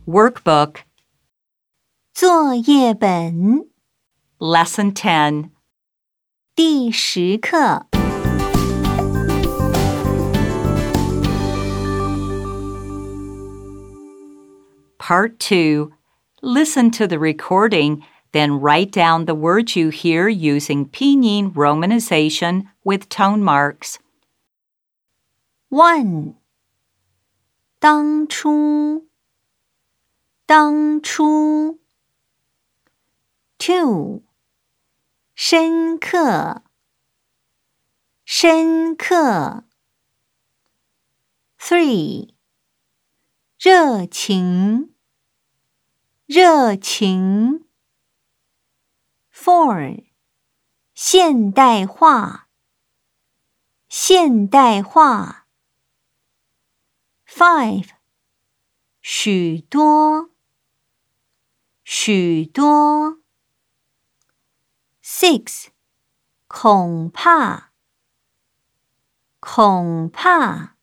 Workbook 作业本 Lesson 10 第10课 Part 2. Listen to the recording, then write down the words you hear using pinyin romanization with tone marks. 1. 当初 2. 深刻 3. 热情 4. 现代化 5. 许多 6. 恐怕